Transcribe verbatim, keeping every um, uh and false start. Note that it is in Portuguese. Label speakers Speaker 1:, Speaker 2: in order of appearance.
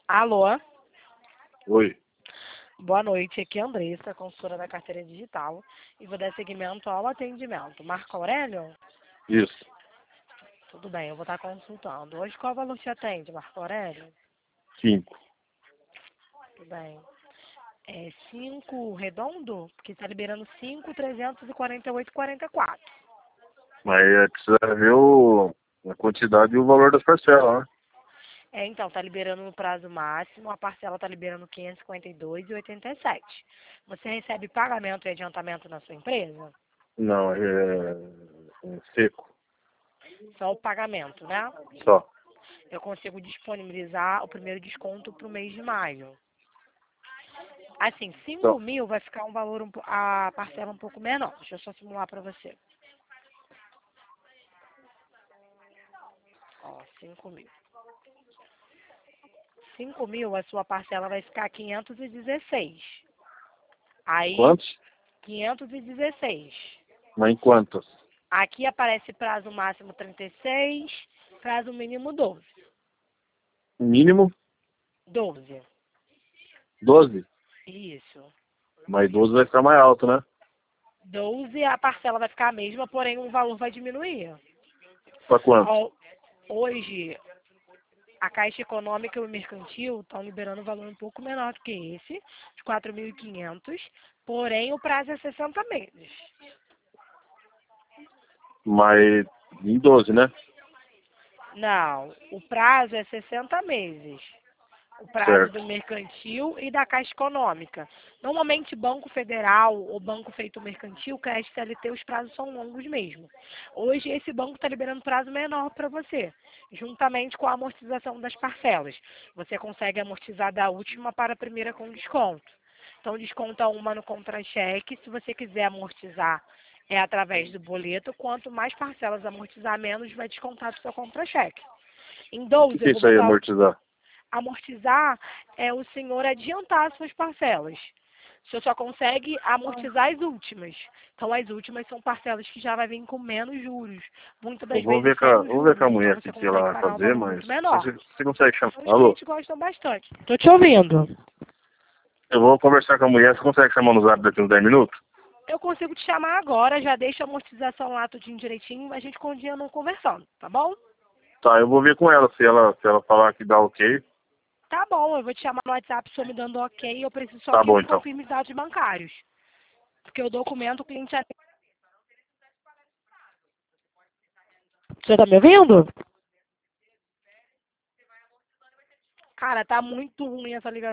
Speaker 1: Alô,
Speaker 2: Oi,
Speaker 1: boa noite. Aqui é a Andressa, consultora da carteira digital, e vou dar seguimento ao atendimento. Marco Aurélio?
Speaker 2: isso,
Speaker 1: Tudo bem, eu vou estar consultando. Hoje qual valor te atende, Marco Aurélio?
Speaker 2: cinco.
Speaker 1: Tudo bem. É cinco redondo? Porque está liberando cinco, trezentos e quarenta e oito, quarenta e quatro.
Speaker 2: Mas é, precisa ver o, a quantidade e o valor das parcelas, né?
Speaker 1: É, então, está liberando no prazo máximo, a parcela está liberando quinhentos e cinquenta e dois reais e oitenta e sete centavos. Você recebe pagamento e adiantamento na sua empresa?
Speaker 2: Não, é, é seco,
Speaker 1: Só o pagamento, né?
Speaker 2: só.
Speaker 1: Eu consigo disponibilizar o primeiro desconto para o mês de maio. Assim,
Speaker 2: Só.
Speaker 1: cinco mil vai ficar um valor, um po- a parcela um pouco menor. Deixa eu só simular para você. Ó, cinco mil. Cinco mil, a sua parcela vai ficar quinhentos e dezesseis. Aí,
Speaker 2: Quantos?
Speaker 1: quinhentos e dezesseis.
Speaker 2: Mas em quantas?
Speaker 1: Aqui aparece prazo máximo trinta e seis, prazo mínimo doze.
Speaker 2: Mínimo
Speaker 1: doze.
Speaker 2: doze.
Speaker 1: Isso.
Speaker 2: Mas doze vai ficar mais alto, né?
Speaker 1: doze, a parcela vai ficar a mesma, porém o valor vai diminuir.
Speaker 2: Pra quanto?
Speaker 1: Ó, hoje, a Caixa Econômica e o Mercantil estão liberando um valor um pouco menor do que esse, de quatro mil e quinhentos, porém o prazo é sessenta meses.
Speaker 2: Mas em doze, né?
Speaker 1: Não, o prazo é sessenta meses. O prazo
Speaker 2: Certo.
Speaker 1: do mercantil e da Caixa Econômica. Normalmente, Banco Federal ou Banco Feito Mercantil, Crédito C L T, os prazos são longos mesmo. Hoje, esse banco está liberando prazo menor para você, juntamente com a amortização das parcelas. Você consegue amortizar da última para a primeira com desconto. Então, desconta uma no contra-cheque. Se você quiser amortizar, é através do boleto. Quanto mais parcelas amortizar, menos vai descontar do seu contra-cheque. Em
Speaker 2: O que,
Speaker 1: doze,
Speaker 2: que
Speaker 1: eu
Speaker 2: é
Speaker 1: vou
Speaker 2: isso aí,
Speaker 1: botar
Speaker 2: amortizar?
Speaker 1: amortizar é o senhor adiantar as suas parcelas. O senhor só consegue amortizar as últimas. Então, as últimas são parcelas que já vai vir com menos juros. Muitas
Speaker 2: Eu
Speaker 1: das
Speaker 2: vou
Speaker 1: vezes
Speaker 2: ver com a,
Speaker 1: sem os
Speaker 2: vou ver com a
Speaker 1: juros. Então,
Speaker 2: mulher
Speaker 1: você
Speaker 2: aqui que ela
Speaker 1: consegue
Speaker 2: vai
Speaker 1: pagar um
Speaker 2: fazer,
Speaker 1: valor
Speaker 2: mas
Speaker 1: muito
Speaker 2: você,
Speaker 1: menor.
Speaker 2: você consegue chamar.
Speaker 1: Então, os
Speaker 2: Alô?
Speaker 1: clientes gostam bastante. Estou te ouvindo.
Speaker 2: Eu vou conversar com a mulher, você consegue chamar no zap daqui uns dez minutos?
Speaker 1: Eu consigo te chamar agora, já deixa a amortização lá tudinho direitinho, a gente continua conversando, tá bom?
Speaker 2: Tá, eu vou ver com ela, se ela, se ela falar que dá ok.
Speaker 1: Tá bom, eu vou te chamar no WhatsApp, o senhor me dando ok, eu preciso só
Speaker 2: Tá
Speaker 1: que
Speaker 2: bom
Speaker 1: me
Speaker 2: então.
Speaker 1: confirme os dados bancários. Porque o documento o cliente já... Você tá me ouvindo? Cara, tá muito ruim essa ligação.